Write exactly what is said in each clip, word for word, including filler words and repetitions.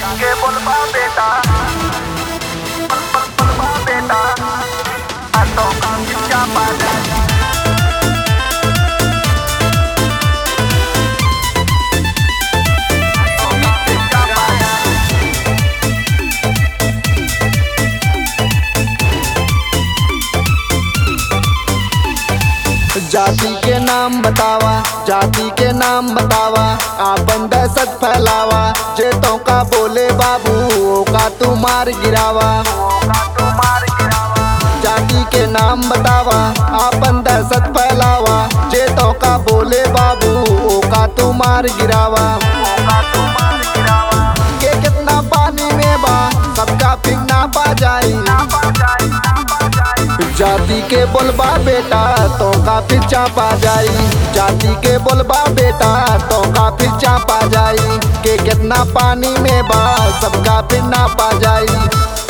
के बोलबा बेटा बोलबा बेटा आ तो काम क्या पाजा जाति के नाम बतावा, जाति के नाम बतावा, आपन दहशत फैलावा, जे तो का बोले बाबू का तू मार गिरावा। जाति के नाम बतावा, आपन दहशत फैलावा, जे तो का बोले बाबू का तू मार गिरावा। के कितना पानी में बा सबका फिंगना पा जाई। जाति के बोलबा बेटा तो का पीछा पा जाई। जाति के बोलबा बेटा तो का पीछा पा जाई। के कितना पानी में बा सबका फिरना पा जाई।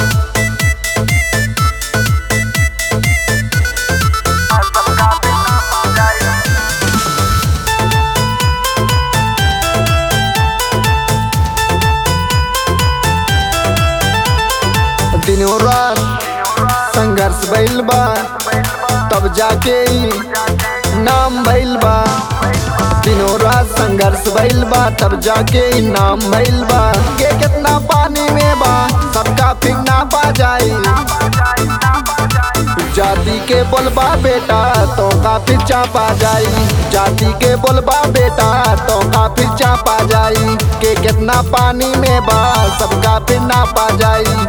दिनों रात संघर्ष भइल बा तब जाके ही नाम भइल बा। दिनों रात संघर्ष भइल बा तब जाके ही नाम भइल बा। के कितना पानी में बा सबका फिंगना पा जाई। जाति के बोलबा बेटा तो का पीछा पा जाई। जाति के बोलबा बेटा तो का पीछा पा जाई। के कितना पानी में बा सबका फिरना पा जाई।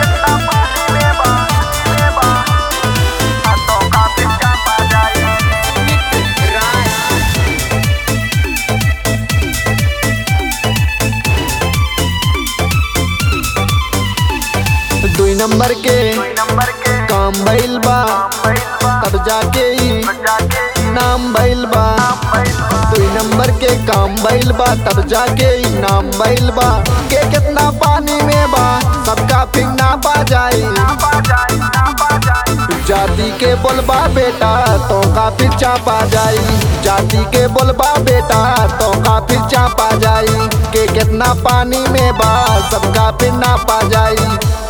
दुई नंबर के काम भइल बा तब जाके ही नाम भइल बा। दुई नंबर के काम भइल बा तब जाके ही नाम भइल बा। के कितना पानी में बा सबका फिंगना पा जाई। जाति के बोलबा बेटा तो का पीछा पा जाई। जाति के बोलबा बेटा तो का पीछा पा जाई। के कितना पानी में बा सबका फिरना पा जाई।